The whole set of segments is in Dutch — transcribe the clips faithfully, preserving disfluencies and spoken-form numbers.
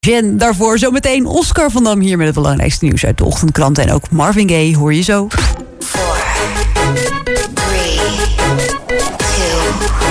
En daarvoor zometeen Oscar van Dam hier met het belangrijkste nieuws uit de ochtendkrant. En ook Marvin Gaye hoor je zo. four, three, two,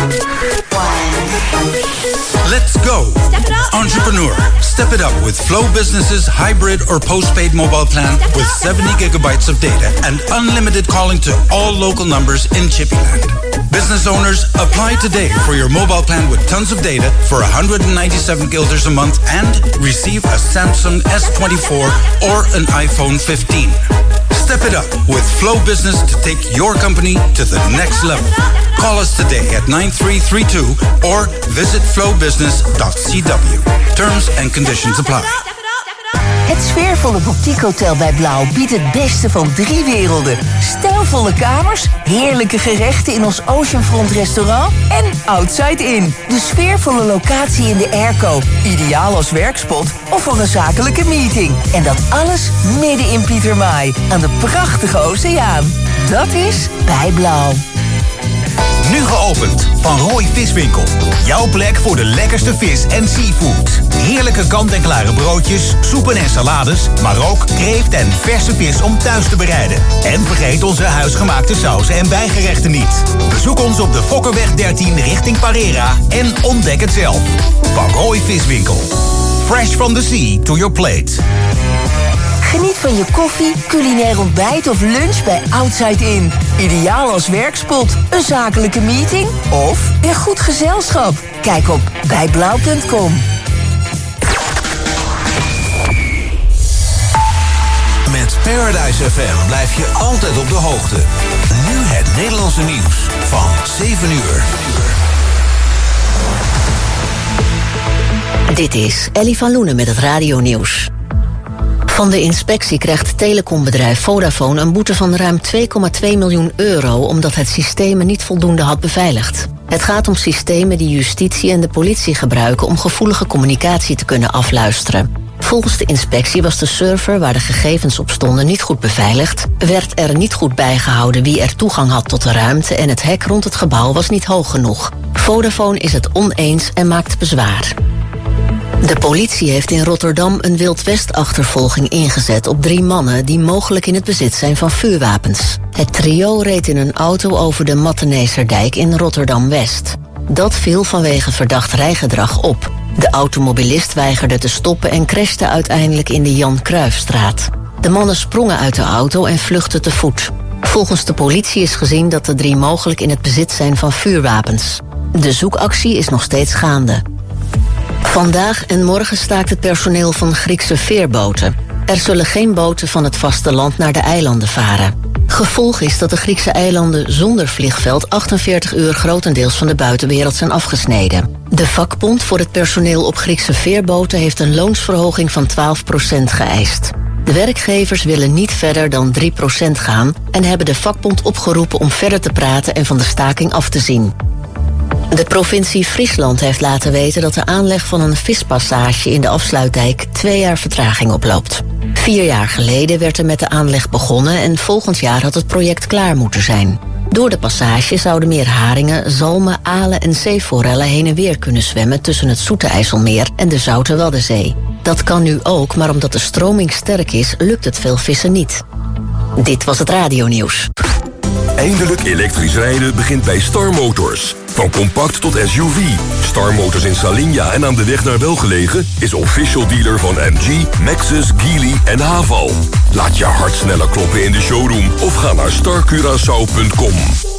one. Let's go. Step it up. Entrepreneur. Step it up with Flow Business's hybrid or postpaid mobile plan with seventy gigabytes of data and unlimited calling to all local numbers in Chippyland. Business owners, apply today for your mobile plan with tons of data for one hundred ninety-seven guilders a month and receive a Samsung S twenty-four or an iPhone fifteen. Step it up with Flow Business to take your company to the next level. Call us today at nine three three two or visit flow business dot c w. Terms and conditions apply. Het sfeervolle boutiquehotel bij Blauw biedt het beste van drie werelden. Stijlvolle kamers, heerlijke gerechten in ons Oceanfront restaurant en Outside Inn. De sfeervolle locatie in de airco. Ideaal als werkspot of voor een zakelijke meeting. En dat alles midden in Pietermaai, aan de prachtige oceaan. Dat is bij Blauw. Nu geopend Van Rooij Viswinkel. Jouw plek voor de lekkerste vis en seafood. Heerlijke kant-en-klare broodjes, soepen en salades, maar ook kreeft en verse vis om thuis te bereiden. En vergeet onze huisgemaakte sauzen en bijgerechten niet. Bezoek ons op de Fokkerweg dertien richting Parera en ontdek het zelf. Van Rooij Viswinkel. Fresh from the sea to your plate. Geniet van je koffie, culinair ontbijt of lunch bij Outside Inn. Ideaal als werkspot, een zakelijke meeting of een goed gezelschap. Kijk op bijblauw punt com. Met Paradise F M blijf je altijd op de hoogte. Nu het Nederlandse nieuws van zeven uur. Dit is Ellie van Loenen met het radionieuws. Van de inspectie krijgt telecombedrijf Vodafone een boete van ruim twee komma twee miljoen euro... omdat het systemen niet voldoende had beveiligd. Het gaat om systemen die justitie en de politie gebruiken... om gevoelige communicatie te kunnen afluisteren. Volgens de inspectie was de server waar de gegevens op stonden niet goed beveiligd... werd er niet goed bijgehouden wie er toegang had tot de ruimte... en het hek rond het gebouw was niet hoog genoeg. Vodafone is het oneens en maakt bezwaar. De politie heeft in Rotterdam een Wild-West-achtervolging ingezet op drie mannen die mogelijk in het bezit zijn van vuurwapens. Het trio reed in een auto over de Matteneeserdijk in Rotterdam-West. Dat viel vanwege verdacht rijgedrag op. De automobilist weigerde te stoppen en crashte uiteindelijk in de Jan Cruijffstraat. De mannen sprongen uit de auto en vluchtten te voet. Volgens de politie is gezien dat de drie mogelijk in het bezit zijn van vuurwapens. De zoekactie is nog steeds gaande. Vandaag en morgen staakt het personeel van Griekse veerboten. Er zullen geen boten van het vasteland naar de eilanden varen. Gevolg is dat de Griekse eilanden zonder vliegveld achtenveertig uur grotendeels van de buitenwereld zijn afgesneden. De vakbond voor het personeel op Griekse veerboten heeft een loonsverhoging van twaalf procent geëist. De werkgevers willen niet verder dan drie procent gaan en hebben de vakbond opgeroepen om verder te praten en van de staking af te zien. De provincie Friesland heeft laten weten dat de aanleg van een vispassage in de afsluitdijk twee jaar vertraging oploopt. Vier jaar geleden werd er met de aanleg begonnen en volgend jaar had het project klaar moeten zijn. Door de passage zouden meer haringen, zalmen, alen en zeeforellen heen en weer kunnen zwemmen tussen het Zoete IJsselmeer en de Zoute Waddenzee. Dat kan nu ook, maar omdat de stroming sterk is, lukt het veel vissen niet. Dit was het radionieuws. Eindelijk elektrisch rijden begint bij Star Motors. Van compact tot S U V. Star Motors in Salinja en aan de weg naar Welgelegen is official dealer van M G, Maxus, Geely en Haval. Laat je hart sneller kloppen in de showroom of ga naar star curaçao punt com.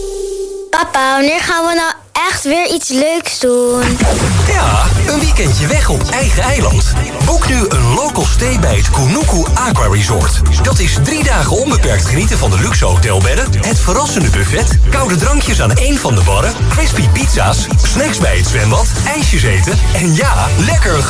Papa, wanneer gaan we nou echt weer iets leuks doen? Ja, een weekendje weg op eigen eiland. Boek nu een local stay bij het Kunuku Aqua Resort. Dat is drie dagen onbeperkt genieten van de luxe hotelbedden, het verrassende buffet, koude drankjes aan één van de barren, crispy pizza's, snacks bij het zwembad, ijsjes eten en ja, lekker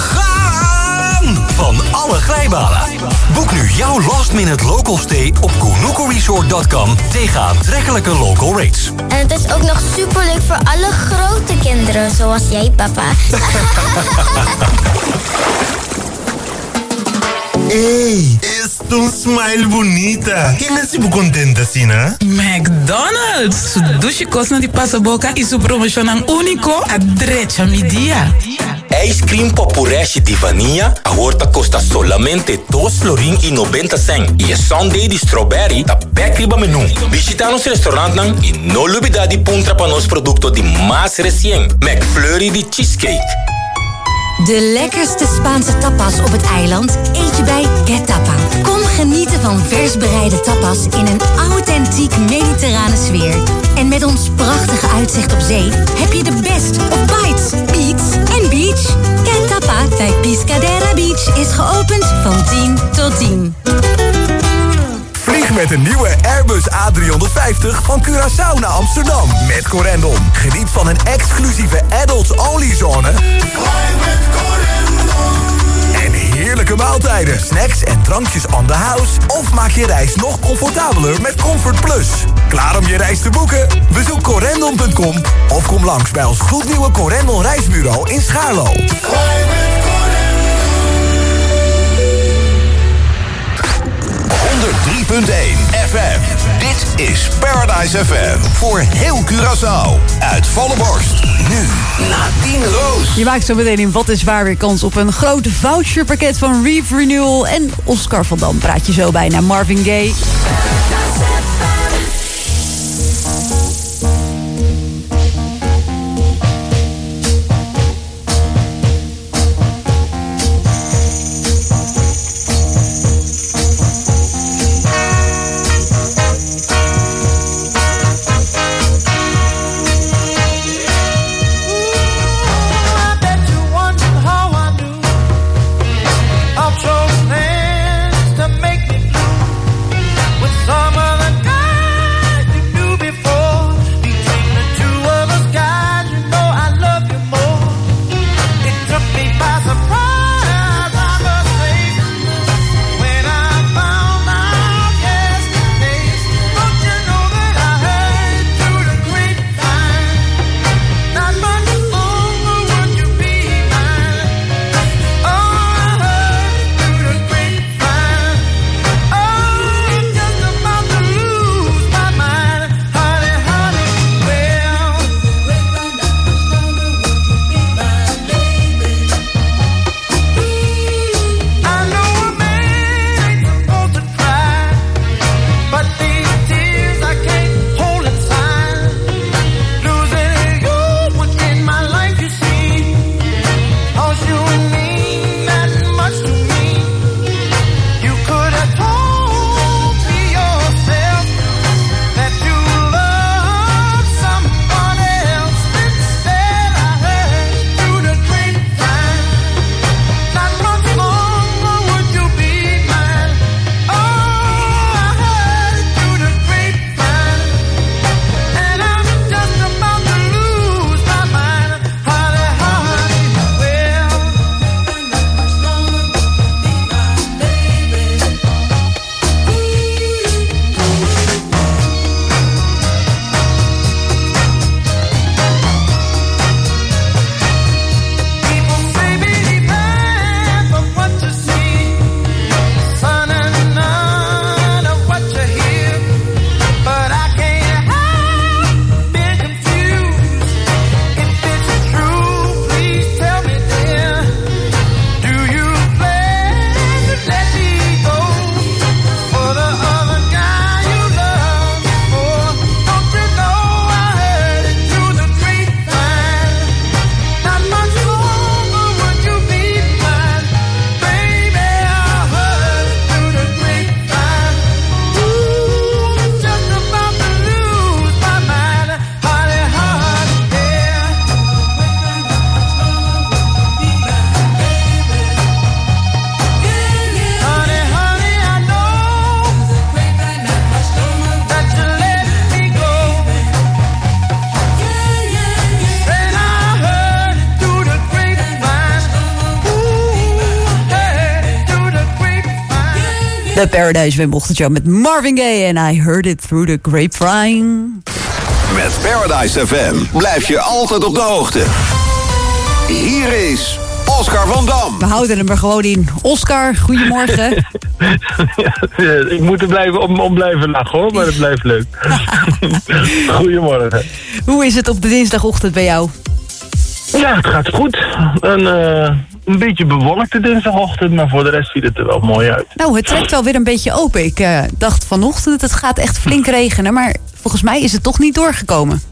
gaan van alle glijbanen. Boek nu jouw last minute local stay op kunuku resort punt com tegen aantrekkelijke local rates. En het is ook nog superleuk voor alle grote kinderen, zoals jij, papa. Hey, es tu smile bonita. ¿Quién es tu contenta, Sina? McDonald's. Su douche kost na di pasaboca e su promotion ang unico a drecha mi dia. Ice cream popureste de vanilla, a horta costa solamente dois florin e noventa cent. E a sundae de strawberry, tá backriba menu. Visita nos restaurant nang e no lubida di puntra pa nos producto di mais recien. McFlurry de cheesecake. De lekkerste Spaanse tapas op het eiland eet je bij Get Tapa. Kom genieten van vers bereide tapas in een authentiek mediterrane sfeer. En met ons prachtige uitzicht op zee heb je de best of bites, beats en beach. Get Tapa bij Piscadera Beach is geopend van tien tot tien. Vlieg met een nieuwe Airbus A driehonderdvijftig van Curaçao naar Amsterdam met Corendon. Geniet van een exclusieve adults-only zone en heerlijke maaltijden, snacks en drankjes on the house. Of maak je reis nog comfortabeler met Comfort Plus. Klaar om je reis te boeken? Bezoek corendon punt com of kom langs bij ons gloednieuwe Corendon reisbureau in Schaarlo. honderd drie punt één F M. Dit is Paradise F M. Voor heel Curaçao. Uit volle borst. Nu Nadine Roos. Je maakt zo meteen in Wat is Waar weer kans op een groot voucherpakket van Reef Renewal. En Oscar van Dam praat je zo bij naar Marvin Gaye. De Paradise Fam ochtendshow met Marvin Gaye en I Heard It Through the Grapevine. Met Paradise F M blijf je altijd op de hoogte. Hier is Oscar van Dam. We houden hem er gewoon in. Oscar, goedemorgen. Ja, ik moet er blijven om, om blijven lachen hoor, maar het blijft leuk. Goedemorgen. Hoe is het op de dinsdagochtend bij jou? Ja, het gaat goed. Een, uh, een beetje bewolkte dinsdagochtend, maar voor de rest ziet het er wel mooi uit. Nou, het trekt wel weer een beetje open. Ik uh, dacht vanochtend, het gaat echt flink regenen, maar volgens mij is het toch niet doorgekomen.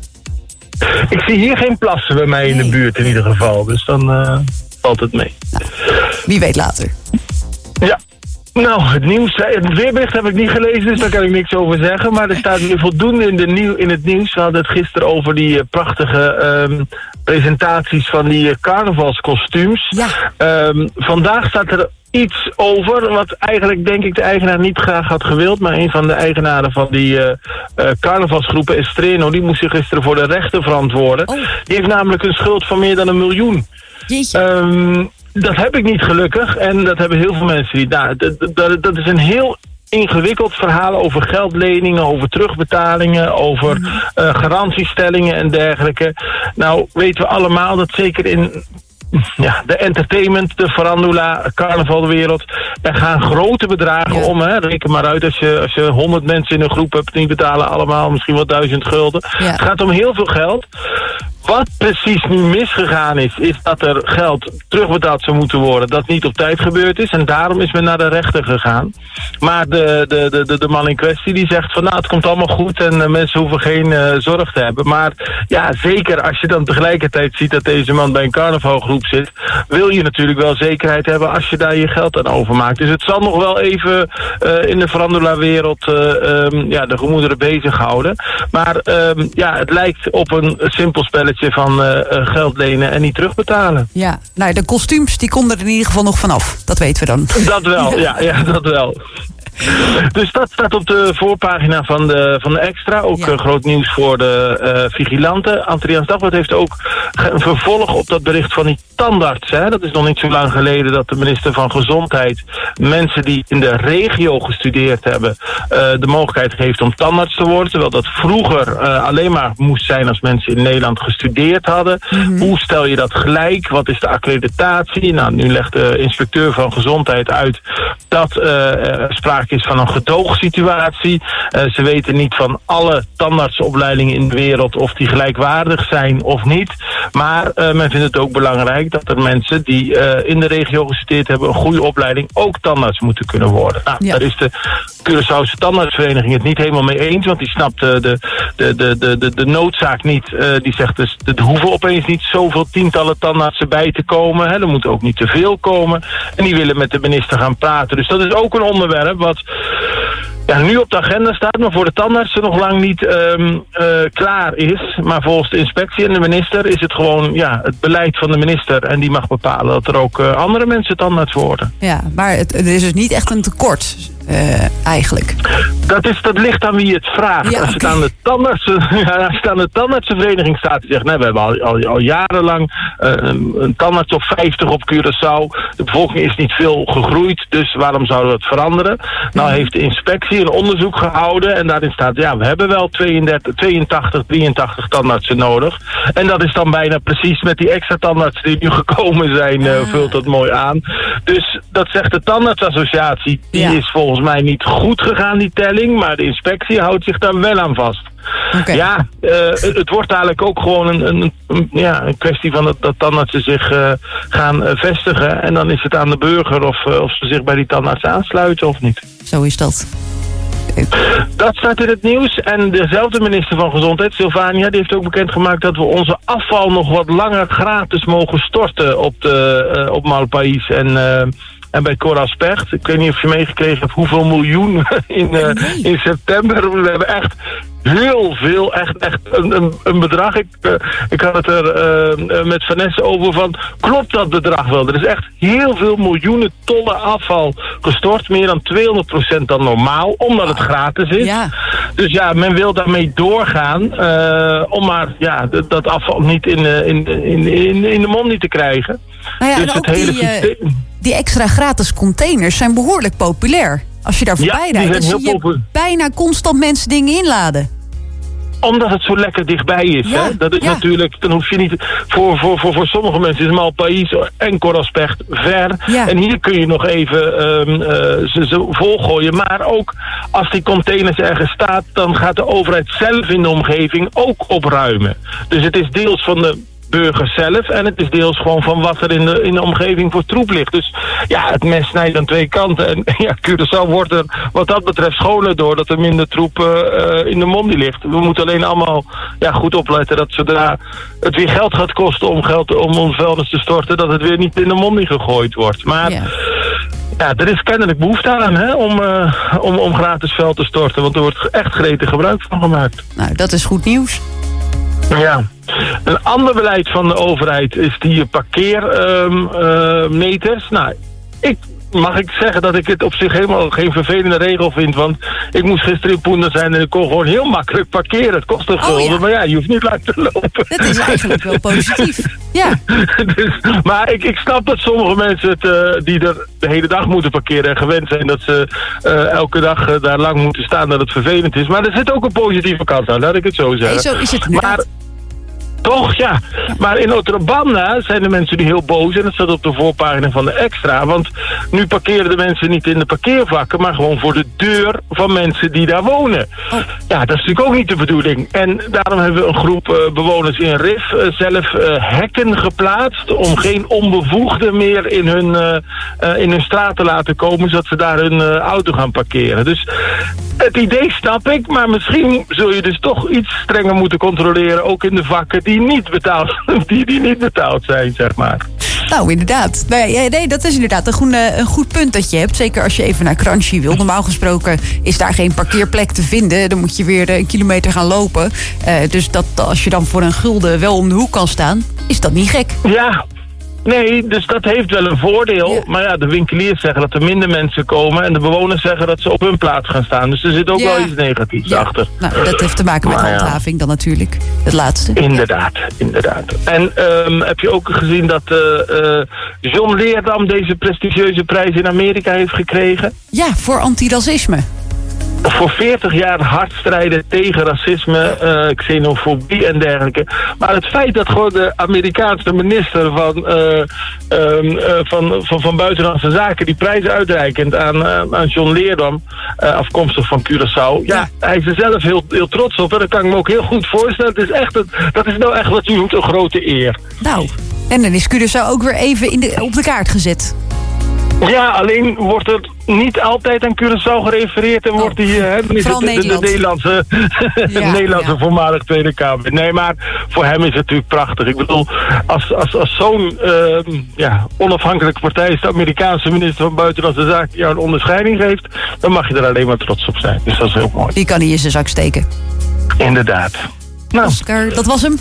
Ik zie hier geen plassen bij mij in de buurt in ieder geval, dus dan uh, valt het mee. Nou, wie weet later. Ja. Nou, het nieuws, het weerbericht heb ik niet gelezen, dus daar kan ik niks over zeggen. Maar er staat weer voldoende in, de nieuw, in het nieuws. We hadden het gisteren over die uh, prachtige um, presentaties van die uh, carnavalskostuums. Ja. Um, vandaag staat er iets over wat eigenlijk denk ik de eigenaar niet graag had gewild. Maar een van de eigenaren van die uh, uh, carnavalsgroepen, Estreno, die moest zich gisteren voor de rechter verantwoorden. Oh. Die heeft namelijk een schuld van meer dan een miljoen. Jeetje. Um, Dat heb ik niet gelukkig en dat hebben heel veel mensen niet. Nou, dat, dat, dat is een heel ingewikkeld verhaal over geldleningen, over terugbetalingen, over uh, garantiestellingen en dergelijke. Nou, weten we allemaal dat zeker in ja, de entertainment, de farandula, carnavalwereld, er gaan grote bedragen ja. om. Hè. Reken maar uit, als je, als je honderd mensen in een groep hebt, die betalen allemaal misschien wel duizend gulden. Ja. Het gaat om heel veel geld. Wat precies nu misgegaan is, is dat er geld terugbetaald zou moeten worden dat niet op tijd gebeurd is. En daarom is men naar de rechter gegaan. Maar de, de, de, de man in kwestie die zegt van nou, het komt allemaal goed en uh, mensen hoeven geen uh, zorg te hebben. Maar ja, zeker als je dan tegelijkertijd ziet dat deze man bij een carnavalgroep zit, wil je natuurlijk wel zekerheid hebben als je daar je geld aan overmaakt. Dus het zal nog wel even uh, in de verandula-wereld uh, um, ja, de gemoederen bezighouden. Maar um, ja, het lijkt op een simpel spelletje van uh, geld lenen en niet terugbetalen. Ja, nou de kostuums die konden er in ieder geval nog vanaf. Dat weten we dan. Dat wel, ja, ja dat wel. Dus dat staat op de voorpagina van de, van de Extra. Ook ja. uh, groot nieuws voor de uh, vigilanten. Antilliaans Dagblad heeft ook een vervolg op dat bericht van die tandarts. Hè. Dat is nog niet zo lang geleden dat de minister van Gezondheid mensen die in de regio gestudeerd hebben uh, de mogelijkheid geeft om tandarts te worden. Terwijl dat vroeger uh, alleen maar moest zijn als mensen in Nederland gestudeerd hadden. Mm-hmm. Hoe stel je dat gelijk? Wat is de accreditatie? Nou, nu legt de inspecteur van Gezondheid uit dat uh, uh, sprake is van een gedoogsituatie. Uh, ze weten niet van alle tandartsopleidingen in de wereld of die gelijkwaardig zijn of niet. Maar uh, men vindt het ook belangrijk dat er mensen die uh, in de regio gestudeerd hebben een goede opleiding ook tandarts moeten kunnen worden. Nou, ja. Daar is de Curaçaose tandartsvereniging het niet helemaal mee eens, want die snapt uh, de, de, de, de, de, de noodzaak niet. Uh, die zegt dus, er hoeven opeens niet zoveel tientallen tandartsen bij te komen. Hè. Er moeten ook niet te veel komen. En die willen met de minister gaan praten. Dus dat is ook een onderwerp wat ja, nu op de agenda staat, maar voor de tandartsen nog lang niet um, uh, klaar is. Maar volgens de inspectie en de minister is het gewoon ja, het beleid van de minister. En die mag bepalen dat er ook uh, andere mensen tandarts worden. Ja, maar het, er is dus niet echt een tekort. Uh, eigenlijk. Dat, is, dat ligt aan wie het vraagt. Ja, als, het okay. aan de tandartsen, als het aan de tandartsenvereniging staat, die zegt, nee, we hebben al, al, al jarenlang uh, een tandarts op vijftig op Curaçao. De bevolking is niet veel gegroeid, dus waarom zouden we het veranderen? Nou heeft de inspectie een onderzoek gehouden en daarin staat, ja, we hebben wel tweeëndertig, tweeëntachtig, drieëntachtig tandartsen nodig. En dat is dan bijna precies met die extra tandartsen die nu gekomen zijn, uh, vult dat mooi aan. Dus dat zegt de tandartsassociatie, die ja. is volgens mij niet goed gegaan, die telling, maar de inspectie houdt zich daar wel aan vast. Okay. Ja, uh, het, het wordt eigenlijk ook gewoon een, een, een, ja, een kwestie van dat, dat tandartsen zich uh, gaan uh, vestigen en dan is het aan de burger of, uh, of ze zich bij die tandarts aansluiten of niet. Zo is dat. Dat staat in het nieuws. En dezelfde minister van Gezondheid, Sylvania, die heeft ook bekendgemaakt dat we onze afval nog wat langer gratis mogen storten op, de, uh, op Malpais en... Uh, En bij Cor Aspecht, ik weet niet of je meegekregen hebt hoeveel miljoen in, uh, in september. We hebben echt heel veel, echt, echt een, een, een bedrag. Ik, uh, ik had het er uh, met Vanessa over van, klopt dat bedrag wel? Er is echt heel veel miljoenen tonnen afval gestort. Meer dan tweehonderd procent dan normaal, omdat het gratis is. Ja. Dus ja, men wil daarmee doorgaan uh, om maar ja, d- dat afval niet in, uh, in, in, in, in de mond niet te krijgen. Nou ja, dus en het ook hele die, uh, systeem... die extra gratis containers zijn behoorlijk populair. Als je daar voorbij ja, rijdt, dan zie je populair. bijna constant mensen dingen inladen. Omdat het zo lekker dichtbij is. Ja, hè? Dat is ja. natuurlijk, dan hoef je niet... Voor, voor, voor, voor sommige mensen is Malpaïs en Korrelspecht ver. Ja. En hier kun je nog even um, uh, ze, ze volgooien. Maar ook als die containers ergens staat, dan gaat de overheid zelf in de omgeving ook opruimen. Dus het is deels van de burgers zelf en het is deels gewoon van wat er in de, in de omgeving voor troep ligt. Dus ja, het mes snijdt aan twee kanten. En ja, Curaçao wordt er wat dat betreft schoner door dat er minder troep uh, in de mondi ligt. We moeten alleen allemaal ja, goed opletten dat zodra het weer geld gaat kosten om, geld, om ons vuilnis te storten, dat het weer niet in de mondi gegooid wordt. Maar ja, ja er is kennelijk behoefte aan hè, om, uh, om, om gratis vuil te storten, want er wordt echt gretig gebruik van gemaakt. Nou, dat is goed nieuws. Ja. Een ander beleid van de overheid is die parkeermeters. Um, uh, nou, ik mag ik zeggen dat ik het op zich helemaal geen vervelende regel vind. Want ik moest gisteren in Poender zijn en ik kon gewoon heel makkelijk parkeren. Het kost een gulden, oh, ja. maar ja, je hoeft niet lang te lopen. Dat is eigenlijk wel positief. Ja. dus, maar ik, ik snap dat sommige mensen het, uh, die er de hele dag moeten parkeren en gewend zijn dat ze uh, elke dag uh, daar lang moeten staan, dat het vervelend is. Maar er zit ook een positieve kant aan, laat ik het zo zeggen. Nee, zo is het inderdaad. Maar, Toch, ja. Maar in Otrobanda zijn de mensen nu heel boos en dat staat op de voorpagina van de Extra. Want nu parkeren de mensen niet in de parkeervakken, maar gewoon voor de deur van mensen die daar wonen. Oh. Ja, dat is natuurlijk ook niet de bedoeling. En daarom hebben we een groep uh, bewoners in Rif uh, zelf uh, hekken geplaatst om geen onbevoegden meer in hun, uh, uh, in hun straat te laten komen, zodat ze daar hun uh, auto gaan parkeren. Dus het idee snap ik, maar misschien zul je dus toch iets strenger moeten controleren, ook in de vakken die niet betaald, die, die niet betaald zijn, zeg maar. Nou, inderdaad. Nee, nee, dat is inderdaad een goed, een goed punt dat je hebt. Zeker als je even naar Crunchy wil. Normaal gesproken is daar geen parkeerplek te vinden. Dan moet je weer een kilometer gaan lopen. Uh, dus dat, als je dan voor een gulden wel om de hoek kan staan, is dat niet gek. Ja. Nee, dus dat heeft wel een voordeel. Ja. Maar ja, de winkeliers zeggen dat er minder mensen komen en de bewoners zeggen dat ze op hun plaats gaan staan. Dus er zit ook ja. wel iets negatiefs ja. achter. Nou, dat heeft te maken met maar handhaving ja. dan natuurlijk. Het laatste. Inderdaad, inderdaad. En um, heb je ook gezien dat uh, uh, John Leerdam deze prestigieuze prijs in Amerika heeft gekregen? Ja, voor antiracisme. Voor veertig jaar hard strijden tegen racisme, uh, xenofobie en dergelijke. Maar het feit dat gewoon de Amerikaanse minister van, uh, um, uh, van, van, van Buitenlandse Zaken die prijs uitreikend aan, uh, aan John Leerdam, uh, afkomstig van Curaçao. Ja, ja, hij is er zelf heel, heel trots op en dat kan ik me ook heel goed voorstellen. Het is echt een, dat is nou echt wat u noemt een grote eer. Nou, en dan is Curaçao ook weer even in de, op de kaart gezet. Ja, alleen wordt er niet altijd aan Curaçao gerefereerd en oh, wordt die, hè, dan is het de, de, de Nederlandse, ja, Nederlandse ja. voormalig Tweede Kamer. Nee, maar voor hem is het natuurlijk prachtig. Ik bedoel, als, als, als zo'n uh, ja, onafhankelijke partij is de Amerikaanse minister van Buitenlandse Zaken jou een onderscheiding geeft, dan mag je er alleen maar trots op zijn. Dus dat is heel mooi. Die kan hij in zijn zak steken. Inderdaad. Nou, Oscar, dat was hem?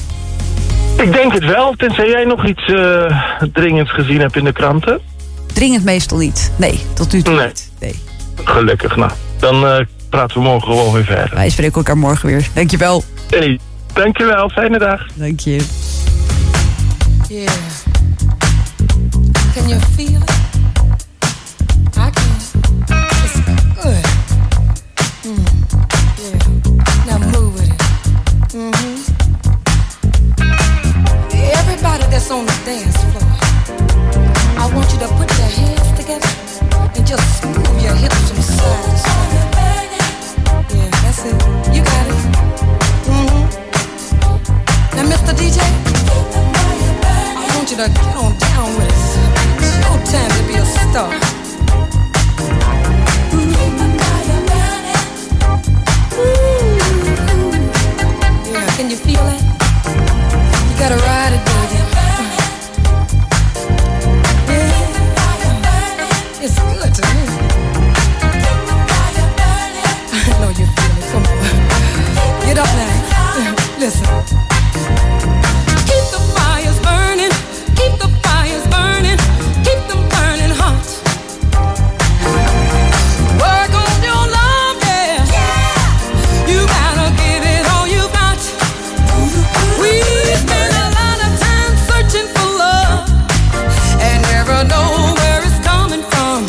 Ik denk het wel, tenzij jij nog iets uh, dringends gezien hebt in de kranten. Dringend meestal niet. Nee, tot nu toe nee. niet. Nee. Gelukkig, nou. Dan uh, praten we morgen gewoon weer verder. Wij spreken elkaar morgen weer. Dankjewel. Hey, dankjewel. Fijne dag. Dank je. Yeah. Can you feel it? I can. It's good. Mm. Yeah. Now move with it. Mm-hmm. Everybody that's on the dance floor, I want you to put your hands together and just move your hips from side to side. Yeah, that's it. You got it. Mm-hmm. Now, Mister D J, I want you to get on down with us. It's no time to be a star. Yeah, can you feel it? You gotta ride it, baby. It's good to me. I know you feel it. Come on. Get up now. Listen. Keep the fires burning. Keep the fires burning. Keep them burning hot. Work on your love, yeah. You gotta give it all you got. We spend a lot of time searching for love and never know where it's coming from.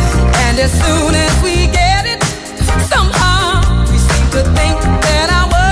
As soon as we get it, somehow we seem to think that our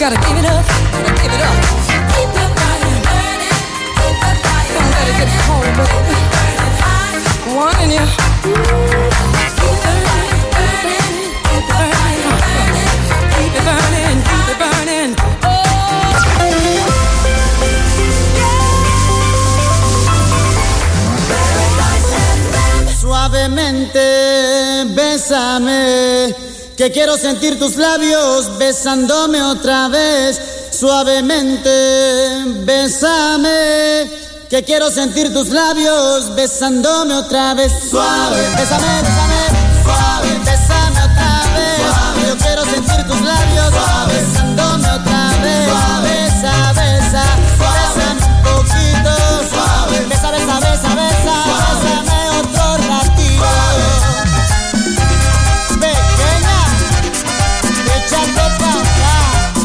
gotta give it up, gotta give it up. Keep the fire burning, keep the fire burning. Don't let it get cold, baby. Wanting you. Keep it burning, burning, keep it burning, burning. Keep it burning, keep it burning. Oh. Suavemente, bésame, que quiero sentir tus labios besándome otra vez. Suavemente, bésame, que quiero sentir tus labios besándome otra vez. Suave, bésame, bésame, suave, bésame otra vez. Suave, yo quiero sentir tus labios suave, besándome otra vez. Suave, besa, besa, bésame un poquito. Suave, besa, besa, besa, besa, bésame otro ratito. Pequeña, échate pa' acá.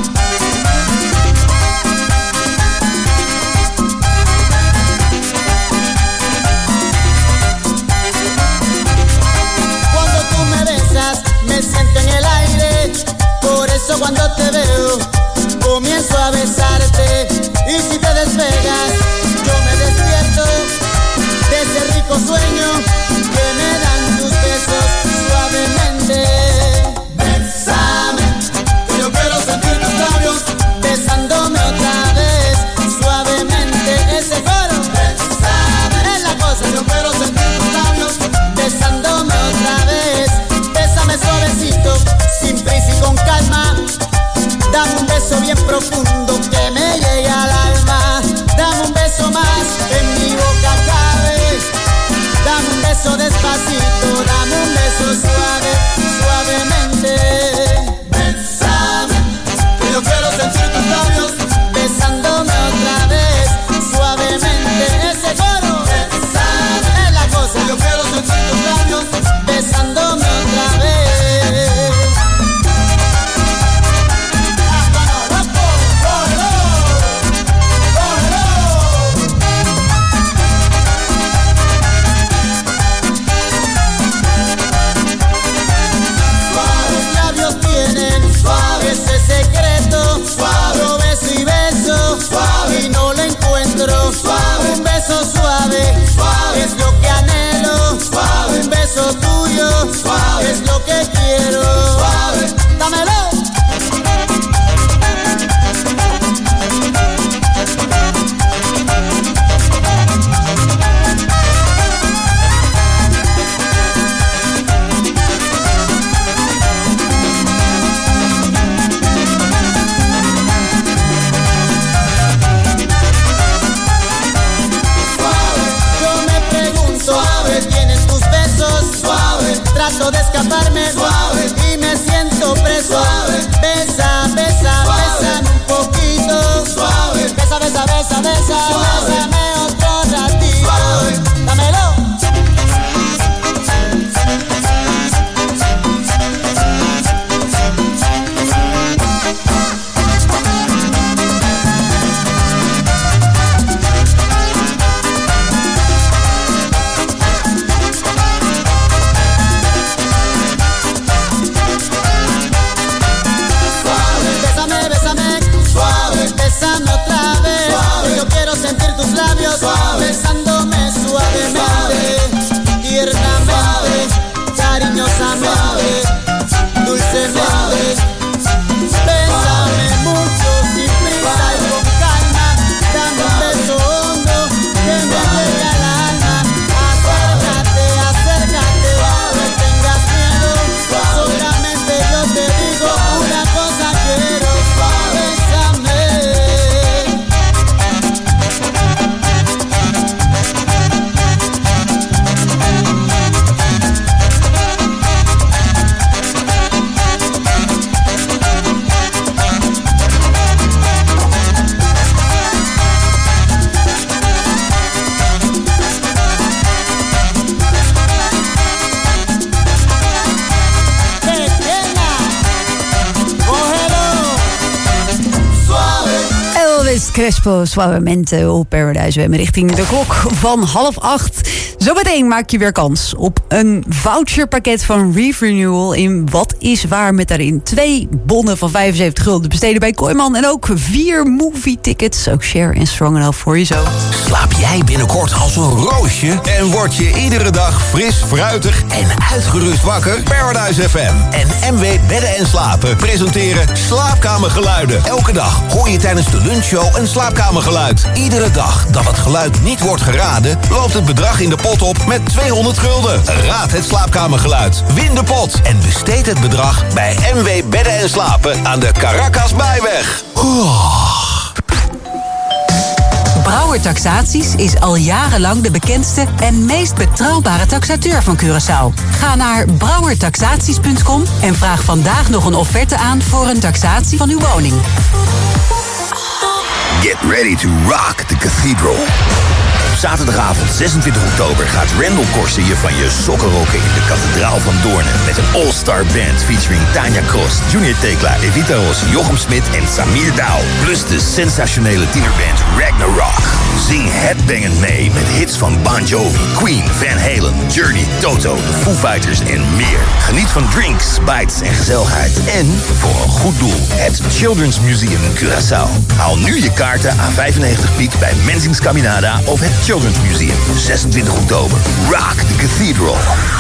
Cuando tú me besas, me siento en el aire. Por eso cuando te veo, comienzo a besarte. Y si te despegas, yo me despierto de ese rico sueño que me dan tus besos suavemente. Bésame, que yo quiero sentir tus labios besándome otra vez suavemente. Ese coro, bésame, es la cosa. Yo quiero sentir tus labios besándome otra vez. Bésame suavecito, sin prisa y con calma. Dame un beso bien profundo que me llegue al alma. Dame un beso más, en mi boca cabes. Dame un beso despacito, dame un beso suave, suavemente. Bésame, que yo quiero sentir tus labios besándome otra vez, suavemente. Ese coro, bésame, es la cosa. Yo quiero sentir tus labios besándome otra vez. Ese secreto, suave, beso y beso, suave, y no lo encuentro, suave, un beso suave, suave, es lo que anhelo, suave, un beso tuyo, suave, es lo que quiero, suave, dámelo. Trato de escaparme suave y me siento preso. Suave, besa, besa, bésame un poquito. Suave, besa, besa, besa, besa, bésame otro ratito. Suave, dámelo. Elvis Crespo, Suavemente op Paradise. We hebben richting de klok van half acht. Zometeen maak je weer kans op een voucherpakket van Reef Renewal in Wat is Waar, met daarin twee bonnen van vijfenzeventig gulden besteden bij Kooiman en ook vier movie tickets. Ook Share en Strong Enough voor je zo. Slaap jij binnenkort als een roosje en word je iedere dag fris, fruitig en uitgerust wakker? Paradise F M en M W Bedden en Slapen presenteren Slaapkamergeluiden. Elke dag hoor je tijdens de lunchshow een slaapkamergeluid. Iedere dag dat het geluid niet wordt geraden, loopt het bedrag in de pot op met tweehonderd gulden. Raad het slaapkamergeluid, win de pot en besteed het bedrag bij M W Bedden en Slapen aan de Caracas Bijweg. Oh. Brouwer Taxaties is al jarenlang de bekendste en meest betrouwbare taxateur van Curaçao. Ga naar brouwer taxaties punt com en vraag vandaag nog een offerte aan voor een taxatie van uw woning. Get ready to rock the cathedral. Op zaterdagavond zesentwintig oktober gaat Randall Korsen je van je sokken rocken in de kathedraal van Doornen. Met een all-star band featuring Tanja Cross, Junior Tekla, Evita Ros, Jochem Smit en Samir Douw. Plus de sensationele tienerband Ragnarok. Zing headbangend mee met hits van Bon Jovi, Queen, Van Halen, Journey, Toto, The Foo Fighters en meer. Geniet van drinks, bites en gezelligheid. En voor een goed doel, het Children's Museum in Curaçao. Haal nu je kaarten aan vijfennegentig piek bij Menzings Caminada of het Children's Museum. zesentwintig oktober. Rock the Cathedral.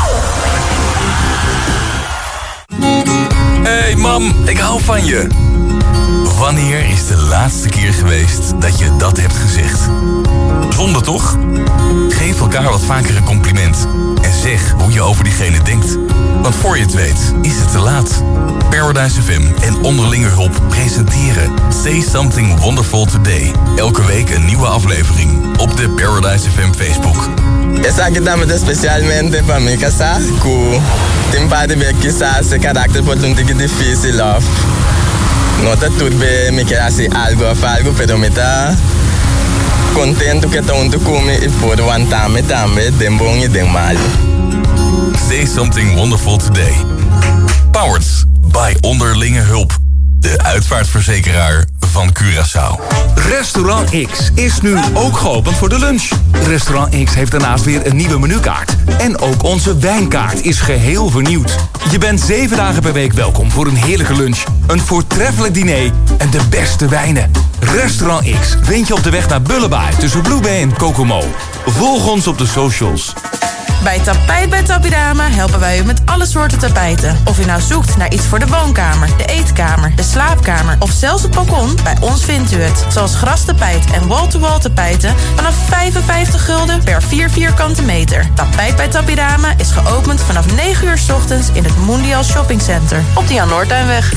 Hey mam, ik hou van je. Wanneer is de laatste keer geweest dat je dat hebt gezegd? Zonde toch? Geef elkaar wat vaker een compliment. En zeg hoe je over diegene denkt. Want voor je het weet, is het te laat. Paradise F M en Onderlinge Hulp presenteren Say Something Wonderful Today. Elke week een nieuwe aflevering op de Paradise F M Facebook. Essa aqui também especialmente para mim, que sa, cu, tem parte ver que sa, se carácter pode um tique difícil, love. Nota tudo bem, me quer assim algo of algo, pero me tá contento que tá onde come e pode aguentar me também, dem bom e dem mal. Say Something Wonderful Today. Powered by Onderlinge Hulp. De uitvaartverzekeraar van Curaçao. Restaurant X is nu ook geopend voor de lunch. Restaurant X heeft daarnaast weer een nieuwe menukaart. En ook onze wijnkaart is geheel vernieuwd. Je bent zeven dagen per week welkom voor een heerlijke lunch, een voortreffelijk diner en de beste wijnen. Restaurant X vind je op de weg naar Bullebye tussen Blue Bay en Kokomo. Volg ons op de socials. Bij Tapijt bij Tapidama helpen wij u met alle soorten tapijten. Of u nou zoekt naar iets voor de woonkamer, de eetkamer, de slaapkamer of zelfs het balkon, bij ons vindt u het. Zoals grastapijt en wall-to-wall tapijten vanaf vijfenvijftig gulden per vier vierkante meter. Tapijt bij Tapidama is geopend vanaf negen uur 's ochtends in het Mondial Shopping Center op de Jan Noordtuinweg.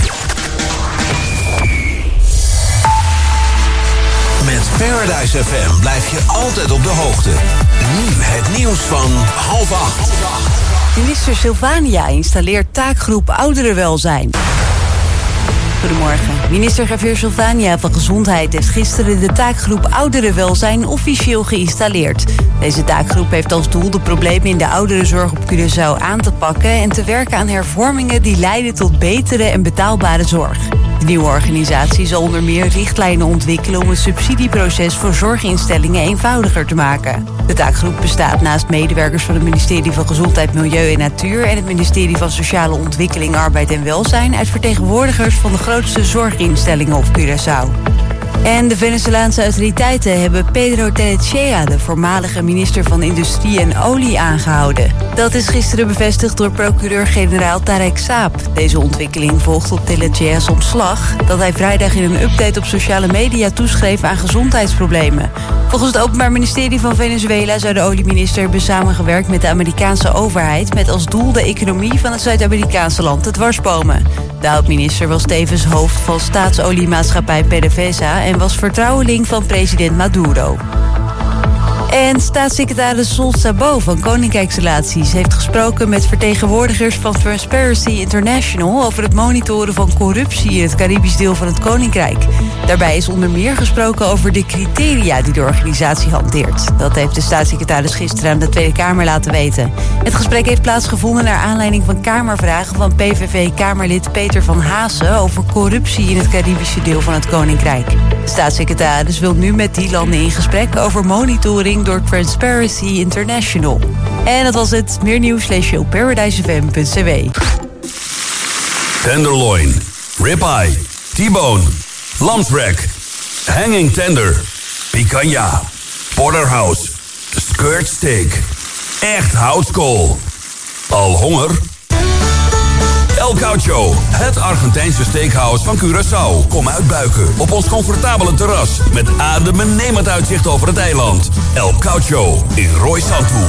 Met Paradise F M blijf je altijd op de hoogte. Nu het nieuws van half acht. Minister Sylvania installeert taakgroep ouderenwelzijn. Goedemorgen. Minister Javier Sylvania van Gezondheid heeft gisteren de taakgroep ouderenwelzijn officieel geïnstalleerd. Deze taakgroep heeft als doel de problemen in de ouderenzorg op Curaçao aan te pakken en te werken aan hervormingen die leiden tot betere en betaalbare zorg. De nieuwe organisatie zal onder meer richtlijnen ontwikkelen om het subsidieproces voor zorginstellingen eenvoudiger te maken. De taakgroep bestaat naast medewerkers van het ministerie van Gezondheid, Milieu en Natuur en het ministerie van Sociale Ontwikkeling, Arbeid en Welzijn uit vertegenwoordigers van de grootste zorginstellingen op Curaçao. En de Venezolaanse autoriteiten hebben Pedro Tellechea, de voormalige minister van Industrie en Olie, aangehouden. Dat is gisteren bevestigd door procureur-generaal Tarek Saab. Deze ontwikkeling volgt op Tellechea's ontslag, dat hij vrijdag in een update op sociale media toeschreef aan gezondheidsproblemen. Volgens het Openbaar Ministerie van Venezuela zou de olieminister hebben samengewerkt met de Amerikaanse overheid met als doel de economie van het Zuid-Amerikaanse land te dwarsbomen. De oud-minister was tevens hoofd van staatsoliemaatschappij PDVSA en was vertrouweling van president Maduro. En staatssecretaris Sol Sabot van Koninkrijksrelaties heeft gesproken met vertegenwoordigers van Transparency International over het monitoren van corruptie in het Caribisch deel van het Koninkrijk. Daarbij is onder meer gesproken over de criteria die de organisatie hanteert. Dat heeft de staatssecretaris gisteren aan de Tweede Kamer laten weten. Het gesprek heeft plaatsgevonden naar aanleiding van Kamervragen van P V V-Kamerlid Peter van Haasen over corruptie in het Caribische deel van het Koninkrijk. Staatssecretaris wil nu met die landen in gesprek over monitoring door Transparency International. En dat was het. Meer nieuws lees je op paradise f m punt c w. Tenderloin, ribeye, T-bone, lamsrack, hanging tender, picanha, porterhouse, skirt steak, echt houtskool. Al honger? El Caucho, het Argentijnse steakhouse van Curaçao. Kom uitbuiken op ons comfortabele terras met adembenemend uitzicht over het eiland. El Caucho in Roy Santu.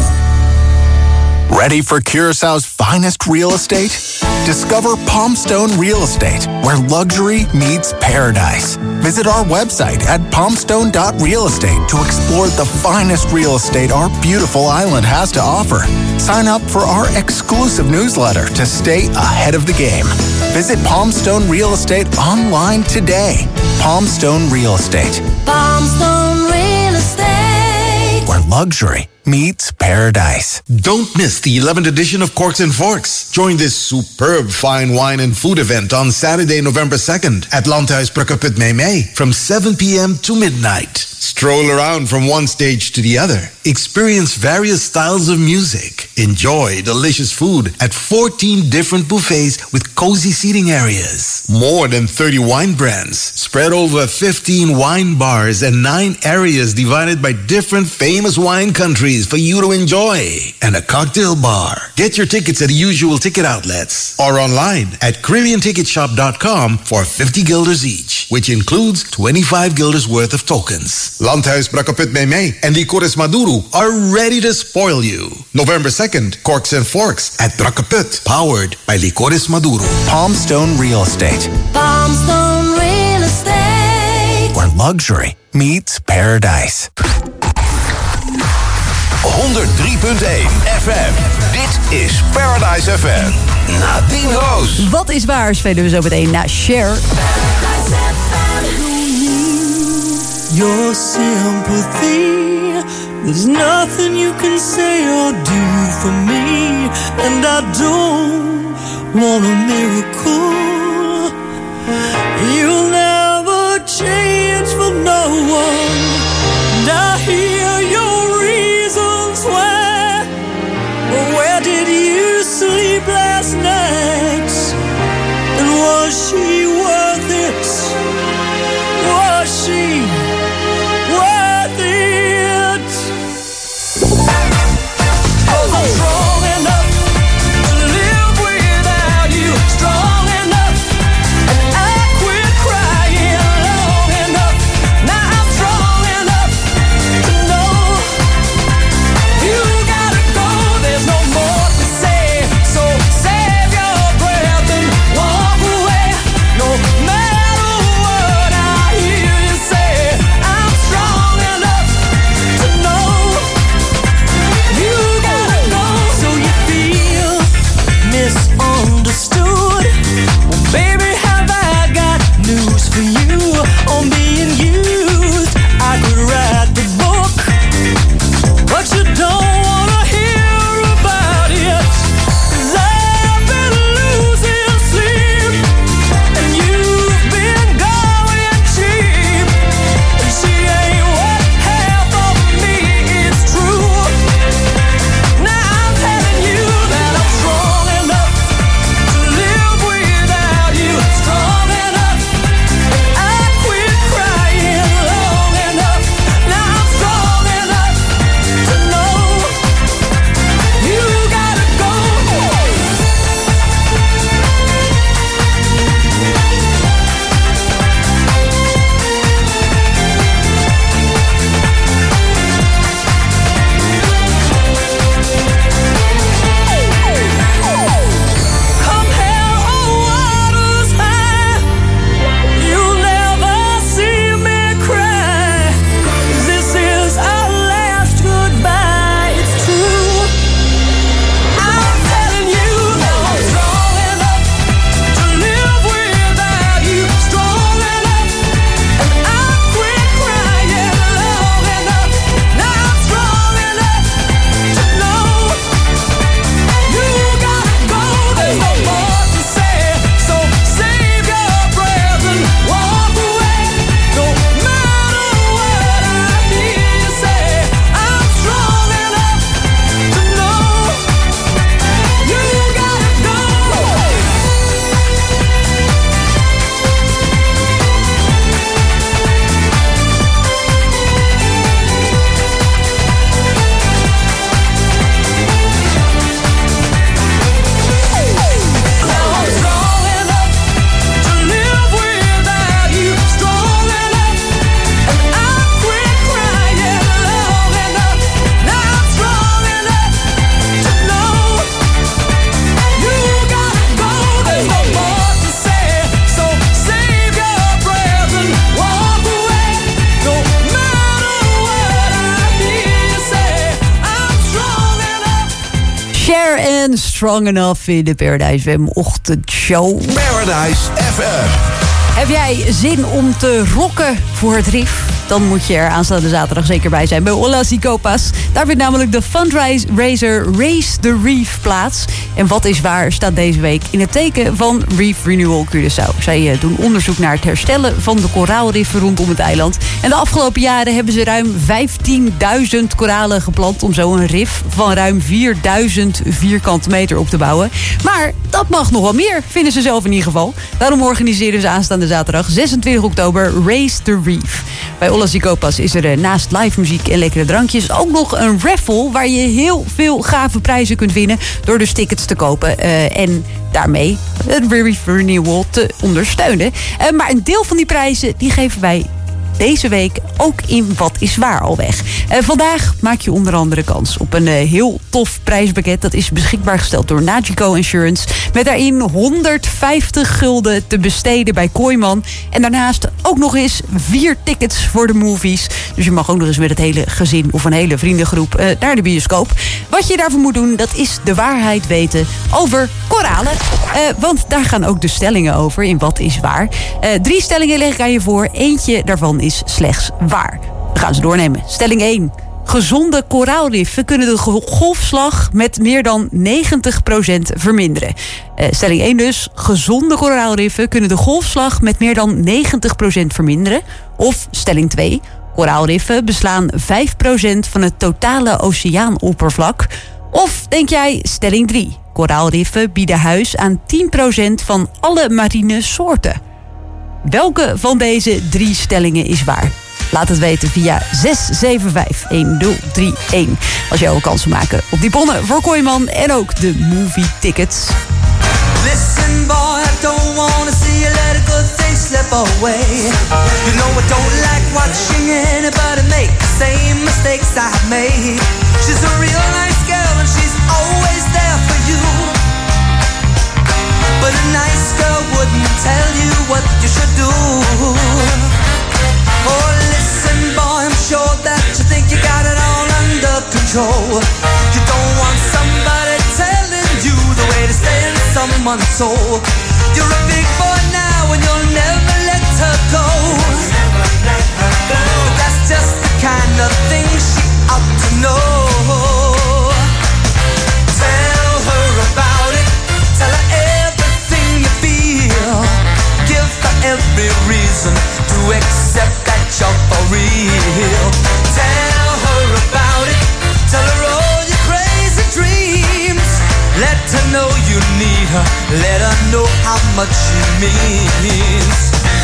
Ready for Curaçao's finest real estate? Discover Palmstone Real Estate, where luxury meets paradise. Visit our website at palmstone dot real estate to explore the finest real estate our beautiful island has to offer. Sign up for our exclusive newsletter to stay ahead of the game. Visit Palmstone Real Estate online today. Palmstone Real Estate, Palmstone Real Estate. where luxury meets paradise. Don't miss the eleventh edition of Corks and Forks. Join this superb fine wine and food event on Saturday, November second at Landhuis Prakkaput Meemee from seven p.m. to midnight. Stroll around from one stage to the other. Experience various styles of music. Enjoy delicious food at fourteen different buffets with cozy seating areas. More than thirty wine brands spread over fifteen wine bars and nine areas divided by different famous wine countries for you to enjoy. And a cocktail bar. Get your tickets at the usual ticket outlets or online at Caribbean Ticket Shop dot com for fifty guilders each, which includes twenty-five guilders worth of tokens. Landhuis Prakkaput Meemee and Licores Maduro are ready to spoil you. November second, Corks and Forks at Prakkaput, powered by Licores Maduro. Palmstone Real Estate, Palmstone Real Estate. where luxury meets paradise. honderd drie punt één F M. Dit is Paradise F M. Nadine Roos. Wat is waar, spelen we zo meteen na Cher. Your sympathy, there's nothing you can say or do for me, and I don't want a miracle. You'll never change for no one, and I hear your reasons why. But where did you sleep last night? And was she worth it? Was she worth it? I'm strong enough to live without you, strong enough, and I quit crying long enough. Now I'm strong enough to know you gotta go. There's no more to say, so save your breath and walk away. No matter what I hear you say, I'm strong enough to know you gotta go. So you feel misunderstood? Well, baby, have I got news for you on being used? I could write the book, but you don't wanna hear about it. 'Cause I've been losing sleep, and you've been going cheap. And she ain't what half of me is true. Now I'm telling you that I'm strong enough to live without you, strong enough, and I quit crying. en Strong Enough in de Paradise F M ochtendshow. Paradise F M. Heb jij zin om te rocken voor het R I F? Dan moet je er aanstaande zaterdag zeker bij zijn bij Olas y Copas. Daar vindt namelijk de fundraiser Race the Reef plaats. En wat is waar staat deze week in het teken van Reef Renewal Curaçao. Zij doen onderzoek naar het herstellen van de koraalriffen rondom het eiland. En de afgelopen jaren hebben ze ruim vijftienduizend koralen geplant om zo een rif van ruim vierduizend vierkante meter op te bouwen. Maar dat mag nog wel meer, vinden ze zelf in ieder geval. Daarom organiseren ze aanstaande zaterdag zesentwintig oktober Race the Reef. Bij Olas y Copas is er naast live muziek en lekkere drankjes ook nog een raffle waar je heel veel gave prijzen kunt winnen door dus tickets te kopen uh, en daarmee het Reef Renewal te ondersteunen. Uh, maar een deel van die prijzen die geven wij deze week ook in Wat is Waar al weg. Uh, vandaag maak je onder andere kans op een uh, heel tof prijspakket. Dat is beschikbaar gesteld door Nagico Insurance. Met daarin honderdvijftig gulden te besteden bij Kooiman. En daarnaast ook nog eens vier tickets voor de movies. Dus je mag ook nog eens met het hele gezin of een hele vriendengroep uh, naar de bioscoop. Wat je daarvoor moet doen, dat is de waarheid weten over koralen. Uh, want daar gaan ook de stellingen over in Wat is Waar. Uh, drie stellingen leg ik aan je voor. Eentje daarvan is slechts waar. We gaan ze doornemen. Stelling één. Gezonde koraalriffen kunnen de golfslag met meer dan negentig procent verminderen. Uh, stelling één dus. Gezonde koraalriffen kunnen de golfslag met meer dan negentig procent verminderen. Of stelling twee. Koraalriffen beslaan vijf procent van het totale oceaanoppervlak. Of denk jij stelling drie. Koraalriffen bieden huis aan tien procent van alle marine soorten. Welke van deze drie stellingen is waar? Laat het weten via zes zeven vijf een nul drie een. Als jij ook kans wil maken op die bonnen voor Kooiman en ook de movie tickets. Listen boy, I don't wanna see you let a good thing slip away. You know I don't like watching anybody make the same mistakes I made. She's a real nice girl and she's always there for you. But a nice girl wouldn't tell you what you should do. Oh listen boy, I'm sure that you think you got it all under control. You don't want somebody telling you the way to stay in someone's soul. You're a big boy now and you'll never let her go. But that's just the kind of thing she ought to know. Tell her about it, tell her everything you feel. Give her every reason to accept that you're for real. Tell her about it, tell her all your crazy dreams. Let her know you need her, let her know how much she means.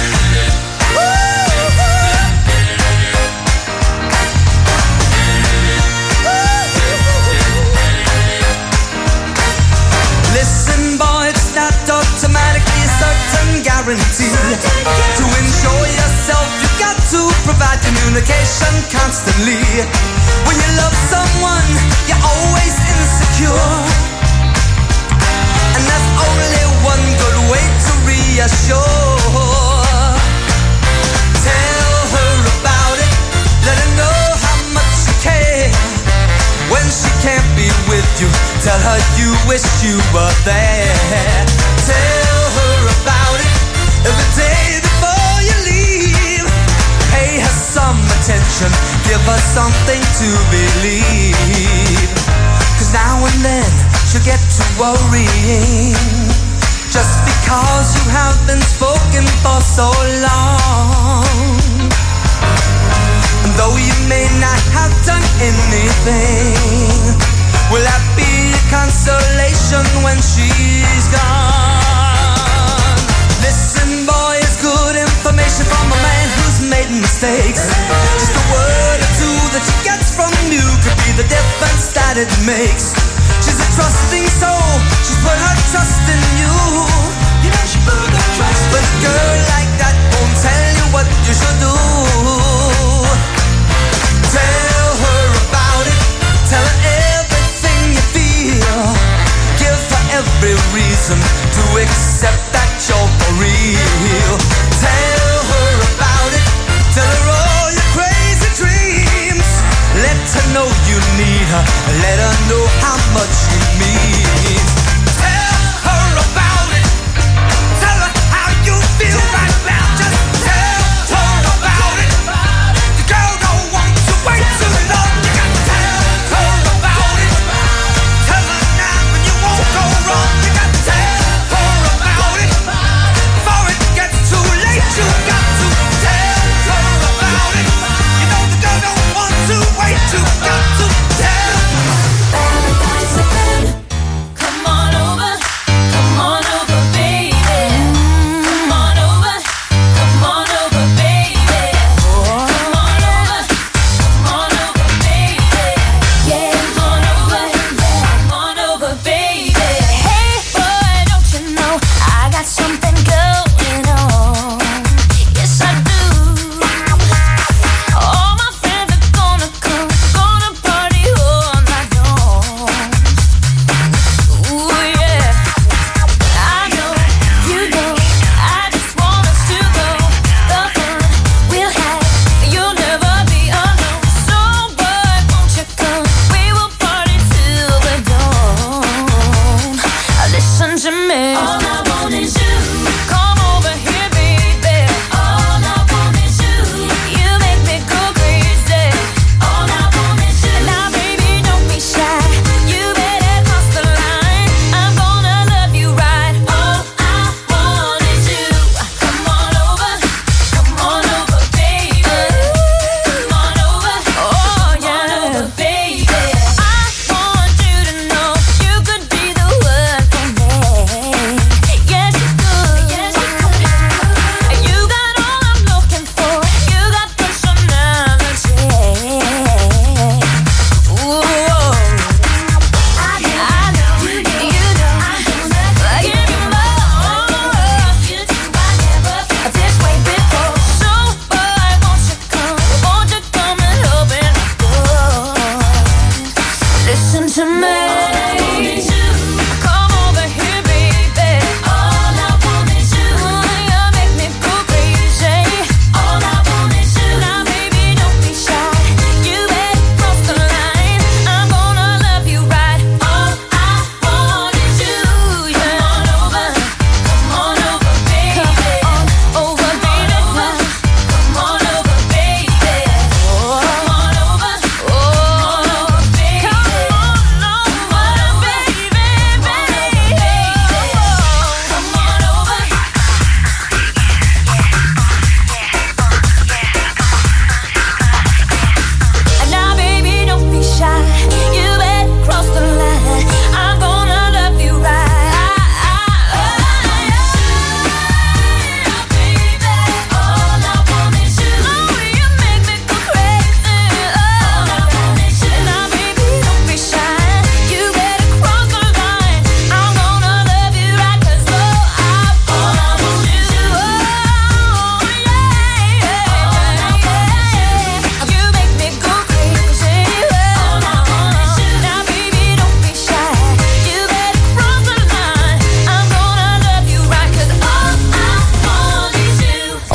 Listen boy, it's not automatically a certain guarantee. To enjoy yourself, you got to provide communication constantly. When you love someone, you're always insecure. And there's only one good way to reassure. Tell her about it, let her know how much you care. When she can't be with you, tell her you wish you were there. Tell her about it every day before you leave. Pay her some attention, give her something to believe. Cause now and then she'll get to worrying, just because you haven't spoken for so long. And though you may not have done anything, will that be a consolation when she's gone? Listen boy, it's good information from a man who's made mistakes. Just a word or two that she gets from you could be the difference that it makes. She's a trusting soul, she's put her trust in you. You know she put her trust in you. But a girl like that won't tell you what you should do. Tell her about it, tell her everything you feel. Give her every reason to accept that you're for real. Tell her about it, tell her all your crazy dreams. Let her know you need her, let her know how much you mean.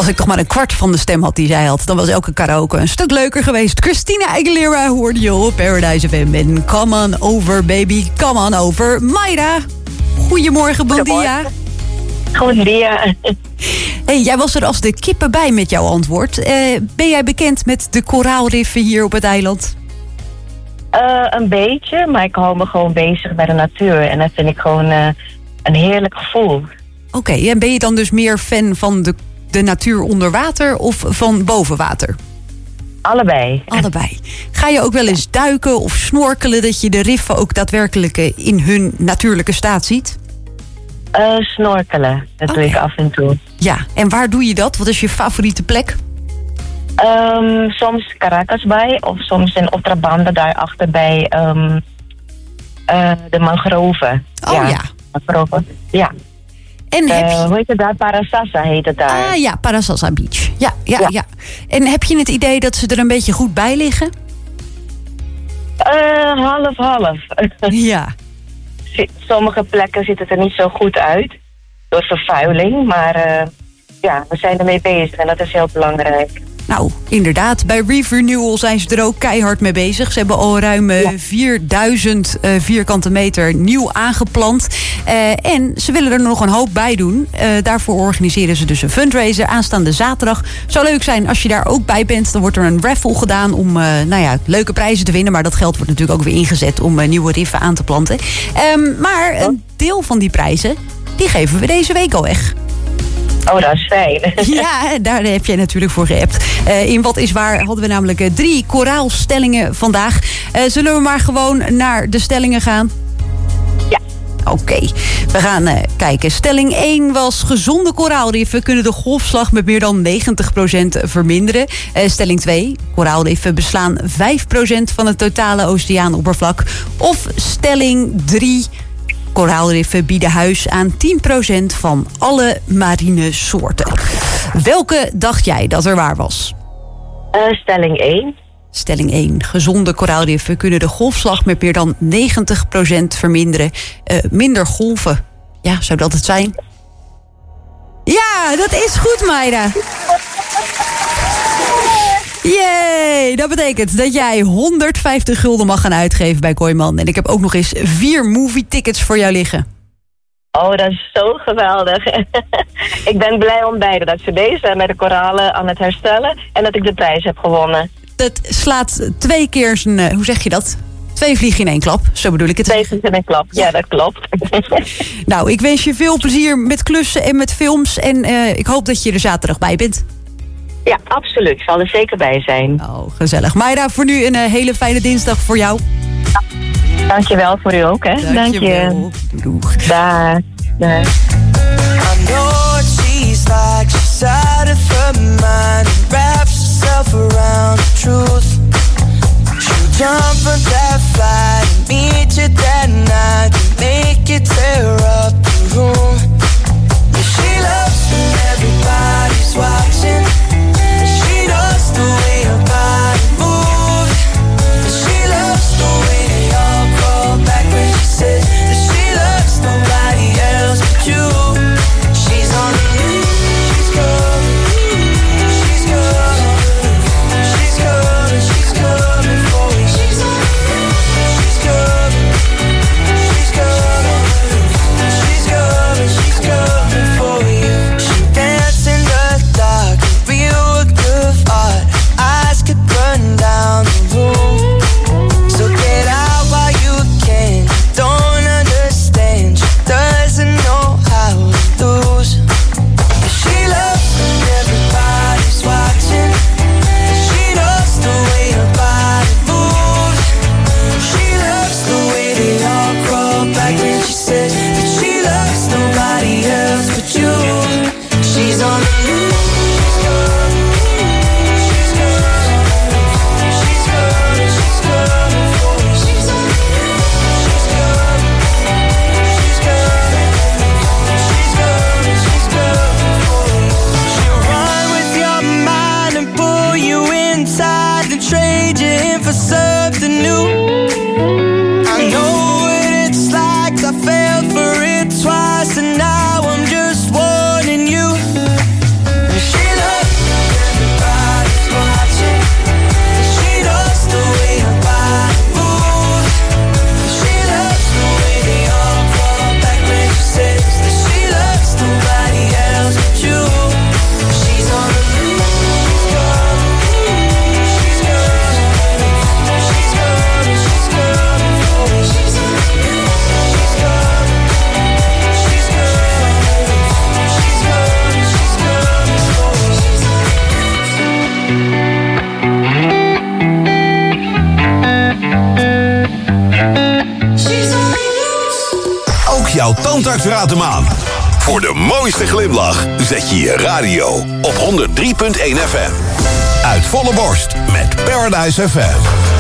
Als ik toch maar een kwart van de stem had die zij had, dan was elke karaoke een stuk leuker geweest. Christina Aguilera hoorde je op Paradise F M en Come On Over Baby, Come On Over. Mayra, goedemorgen, bon dia. Goed dia. Hey, jij was er als de kippen bij met jouw antwoord. Uh, ben jij bekend met de koraalriffen hier op het eiland? Uh, een beetje, maar ik hou me gewoon bezig bij de natuur. En dat vind ik gewoon uh, een heerlijk gevoel. Oké, okay, en ben je dan dus meer fan van de, de natuur onder water of van boven water? Allebei. Allebei. Ga je ook wel eens duiken of snorkelen dat je de riffen ook daadwerkelijk in hun natuurlijke staat ziet? Uh, snorkelen, dat okay. doe ik af en toe. Ja, en waar doe je dat? Wat is je favoriete plek? Um, soms Caracas bij, of soms in Otrabanda daarachter bij um, uh, de mangroven. Oh ja. ja. Mangroven, ja. En heb je... uh, hoe heet het daar? Parasasa heet het daar. Ah ja, Parasasa Beach. Ja, ja, ja, ja. En heb je het idee dat ze er een beetje goed bij liggen? Uh, half, half. Ja. Sommige plekken ziet het er niet zo goed uit. Door vervuiling, maar uh, ja, we zijn ermee bezig en dat is heel belangrijk. Nou, inderdaad. Bij Reef Renewal zijn ze er ook keihard mee bezig. Ze hebben al ruim ja. vierduizend uh, vierkante meter nieuw aangeplant. Uh, en ze willen er nog een hoop bij doen. Uh, daarvoor organiseren ze dus een fundraiser aanstaande zaterdag. Zou leuk zijn als je daar ook bij bent. Dan wordt er een raffle gedaan om uh, nou ja, leuke prijzen te winnen. Maar dat geld wordt natuurlijk ook weer ingezet om uh, nieuwe riffen aan te planten. Um, maar een deel van die prijzen, die geven we deze week al weg. Oh, dat is fijn. Ja, daar heb jij natuurlijk voor geappt. Uh, in Wat is Waar hadden we namelijk uh, drie koraalstellingen vandaag. Uh, zullen we maar gewoon naar de stellingen gaan? Ja. Oké, okay. We gaan uh, kijken. Stelling één was: gezonde koraalriffen kunnen de golfslag met meer dan negentig procent verminderen. Uh, stelling twee: koraalriffen beslaan vijf procent van het totale oceaanoppervlak. Of stelling drie: koraalriffen bieden huis aan tien procent van alle marine soorten. Welke dacht jij dat er waar was? Uh, stelling één. Stelling één. Gezonde koraalriffen kunnen de golfslag met meer dan negentig procent verminderen. Uh, minder golven. Ja, zou dat het zijn? Ja, dat is goed, Mayra. Yay! Dat betekent dat jij honderdvijftig gulden mag gaan uitgeven bij Kooiman. En ik heb ook nog eens vier movie tickets voor jou liggen. Oh, dat is zo geweldig. Ik ben blij om beide. Dat ze deze met de koralen aan het herstellen en dat ik de prijs heb gewonnen. Dat slaat twee keer zijn, hoe zeg je dat? Twee vliegen in één klap, zo bedoel ik het. Twee vliegen in één klap, ja, dat klopt. Nou, ik wens je veel plezier met klussen en met films. En uh, ik hoop dat je er zaterdag bij bent. Ja, absoluut. Ik zal er zeker bij zijn. Oh, gezellig. Mayra, voor nu een uh, hele fijne dinsdag voor jou. Ja. Dankjewel voor u ook, hè. Dank je. Doeg. Dag. Dag. I know what she's like. She's out of her mind. Wraps herself around the truth. She'll jump on that flight and meet you that night and make you tear up the room. Yeah, she loves when everybody's watching. She loves the way her body moves. She loves the way they all call back when she says that she loves nobody else but you. She's on the move, she's coming, she's Contact raadt hem aan. Voor de mooiste glimlach zet je je radio op honderd drie komma één F M. Uit volle borst met Paradise F M.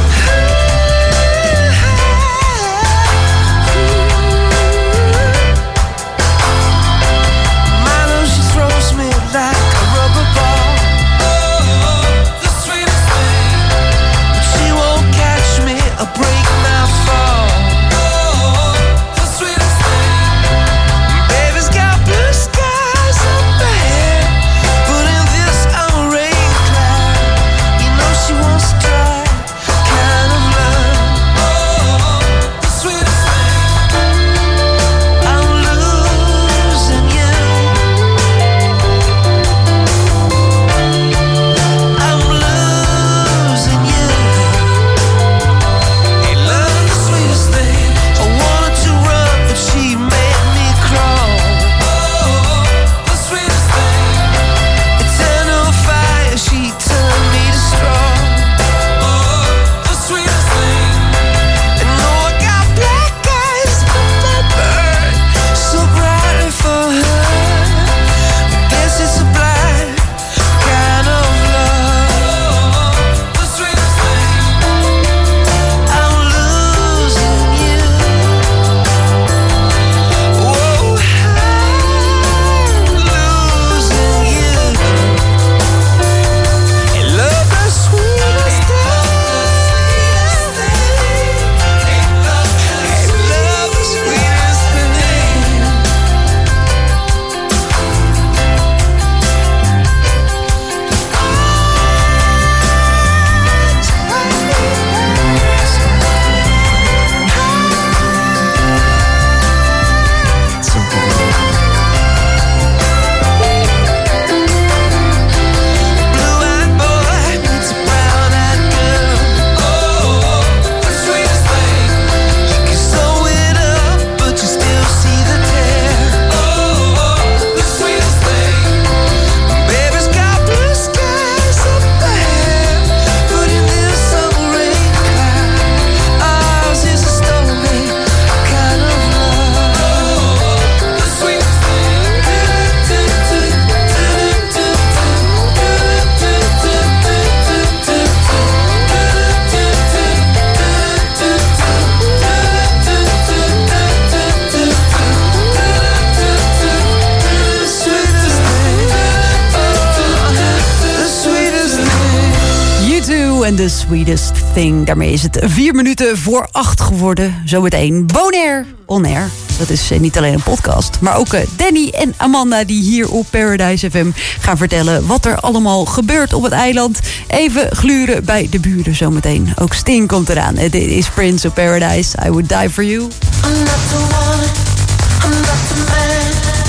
En The Sweetest Thing. Daarmee is het vier minuten voor acht geworden. Zometeen Bonaire On Air. Dat is uh, niet alleen een podcast, maar ook uh, Danny en Amanda die hier op Paradise F M gaan vertellen wat er allemaal gebeurt op het eiland. Even gluren bij de buren zometeen. Ook Sting komt eraan. Dit is Prince op Paradise. I Would Die For You. I'm not the one, I'm not the man.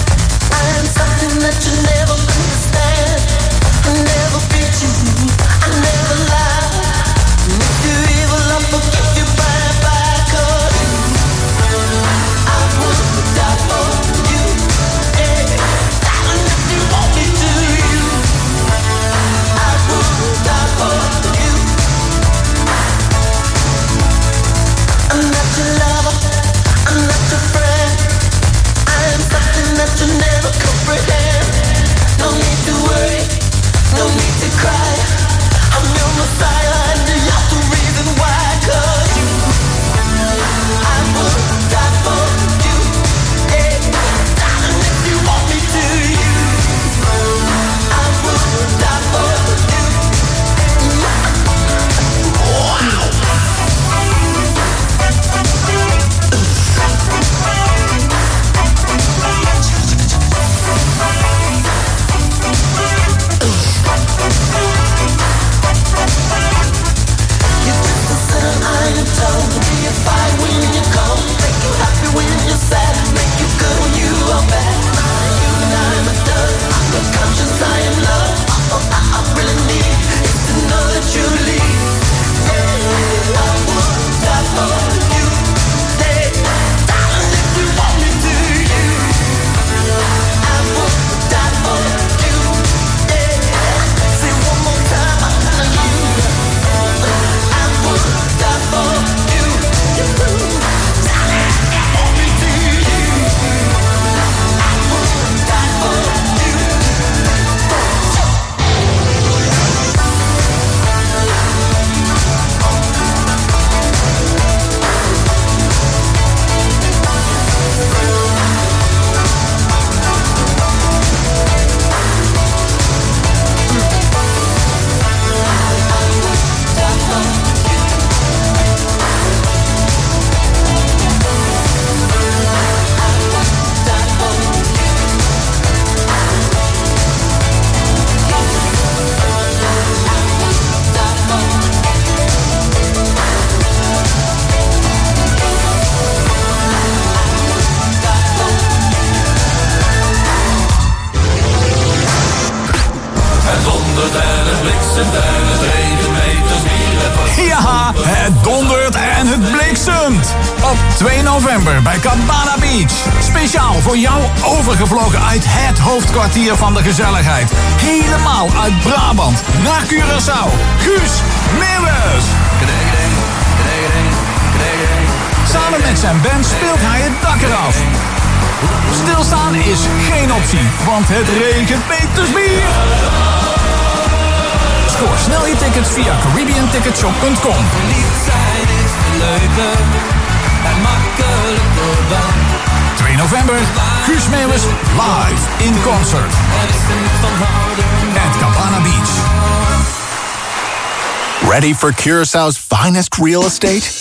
I am something that you never understand. I never beat you, I never lie. And if you're evil, I'll forgive you bye bye. 'Cause I would die for you. Yeah. Darling, if you want me to, you. I would die for you. I'm not your lover, I'm not your friend. I am something that you never comprehend. bliksemt! Op twee november bij Cabana Beach. Speciaal voor jou overgevlogen uit het hoofdkwartier van de gezelligheid. Helemaal uit Brabant naar Curaçao. Guus Meeuwis. Samen met zijn band speelt hij het dak eraf. Stilstaan is geen optie, want het regent Petersbier. Scoor snel je tickets via Caribbean Ticketshop punt com. twee november, Guus Meeuwis live in concert. At Cabana Beach. Ready for Curaçao's finest real estate?